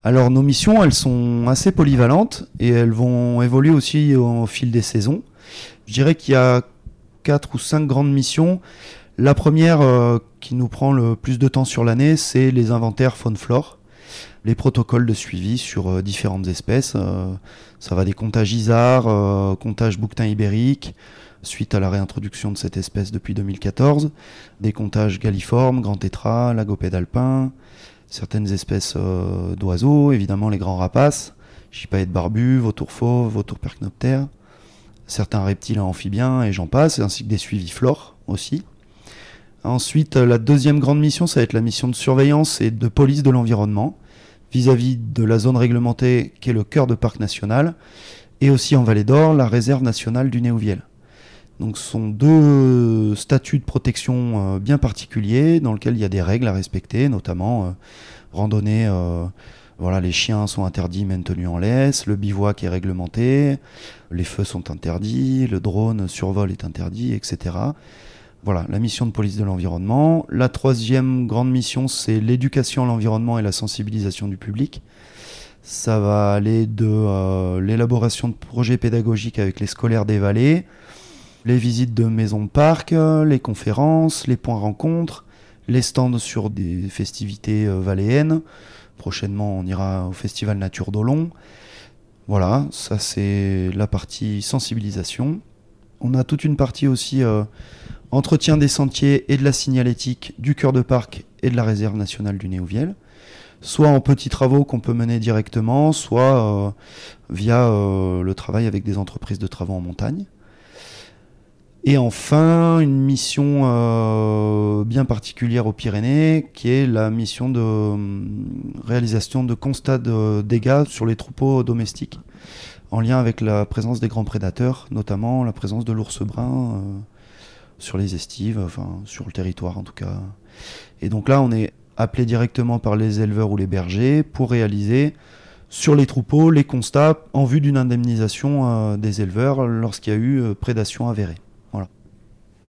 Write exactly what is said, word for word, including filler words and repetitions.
Alors nos missions, elles sont assez polyvalentes et elles vont évoluer aussi au fil des saisons. Je dirais qu'il y a quatre ou cinq grandes missions. La première euh, qui nous prend le plus de temps sur l'année, c'est les inventaires faune-flore, les protocoles de suivi sur euh, différentes espèces. Euh, ça va des comptages isards, euh, comptages bouquetins ibériques, suite à la réintroduction de cette espèce depuis deux mille quatorze, des comptages galliformes, grand tétras, lagopèdes alpins, certaines espèces euh, d'oiseaux, évidemment les grands rapaces, gypaètes barbus, vautours fauves, vautours percnoptères, certains reptiles amphibiens et j'en passe, ainsi que des suivis flore aussi. Ensuite, la deuxième grande mission, ça va être la mission de surveillance et de police de l'environnement vis-à-vis de la zone réglementée qui est le cœur de parc national et aussi en Vallée d'Or, la réserve nationale du Néouviel. Donc ce sont deux statuts de protection euh, bien particuliers dans lesquels il y a des règles à respecter, notamment euh, randonnée, euh, voilà, les chiens sont interdits mais tenus en laisse, le bivouac est réglementé, les feux sont interdits, le drone survol est interdit, et cetera. Voilà, la mission de police de l'environnement. La troisième grande mission, c'est l'éducation à l'environnement et la sensibilisation du public. Ça va aller de euh, l'élaboration de projets pédagogiques avec les scolaires des vallées, les visites de maisons de parc, les conférences, les points rencontres, les stands sur des festivités euh, valléennes. Prochainement, on ira au Festival Nature d'Olon. Voilà, ça c'est la partie sensibilisation. On a toute une partie aussi euh, entretien des sentiers et de la signalétique du cœur de parc et de la réserve nationale du Néouviel. Soit en petits travaux qu'on peut mener directement, soit euh, via euh, le travail avec des entreprises de travaux en montagne. Et enfin, une mission euh, bien particulière aux Pyrénées, qui est la mission de euh, réalisation de constats de dégâts sur les troupeaux domestiques, en lien avec la présence des grands prédateurs, notamment la présence de l'ours brun euh, sur les estives, enfin sur le territoire en tout cas. Et donc là, on est appelé directement par les éleveurs ou les bergers pour réaliser sur les troupeaux les constats en vue d'une indemnisation euh, des éleveurs lorsqu'il y a eu euh, prédation avérée.